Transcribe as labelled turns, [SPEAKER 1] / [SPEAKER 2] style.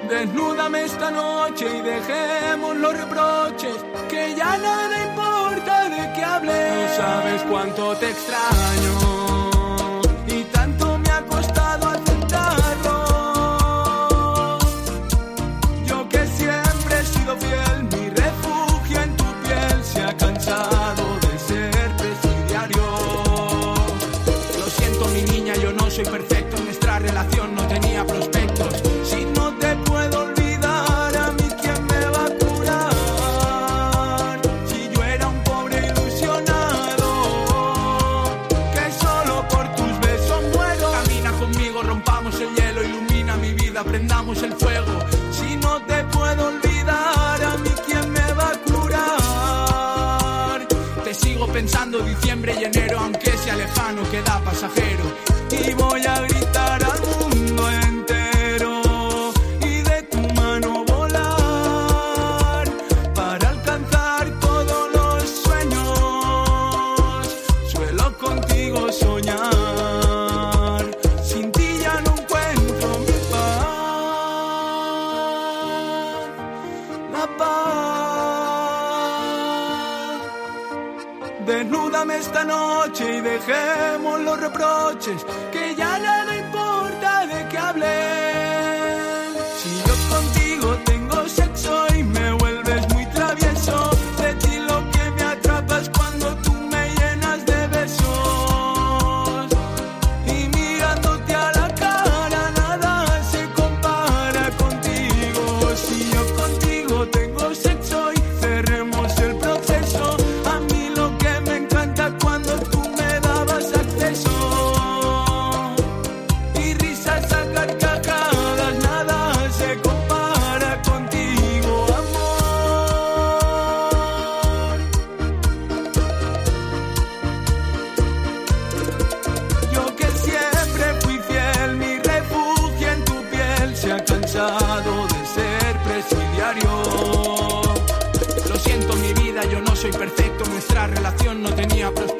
[SPEAKER 1] Desnúdame esta noche y dejemos los reproches, que ya nada importa de qué hable. No sabes cuánto te extraño y tanto me ha costado aceptarlo. Yo que siempre he sido fiel, mi refugio en tu piel se ha cansado de ser presidiario. Lo siento mi niña, yo no soy perfecto, nuestra relación no tenía prospectos. Si no te puedo olvidar, a mí quién me va a curar. Si yo era un pobre ilusionado, que solo por tus besos muero. Camina conmigo, rompamos el hielo, ilumina mi vida, prendamos el fuego. Si no te puedo olvidar, a mí quién me va a curar. Te sigo pensando diciembre y enero, aunque sea lejano, queda pasajero. Y voy a gritar al mundo entero y de tu mano volar para alcanzar todos los sueños. Suelo contigo soñar, sin ti ya no encuentro mi paz, la paz. Desnúdame esta noche y dejemos los reproches, que ya nada importa de qué hablen. Si yo contigo tengo sexo y me vuelves muy travieso, de ti lo que me atrapa es cuando tú me llenas de besos. Y mirándote a la cara nada se compara contigo. Si yo contigo tengo sexo y cerremos el proceso, a mí lo que me encanta cuando tú me dabas acceso. Y risas a carcajadas, nada se compara contigo, amor. Yo que siempre fui fiel, mi refugio en tu piel se ha cansado de ser presidiario. Lo siento mi vida, yo no soy perfecto, nuestra relación no tenía prospecto.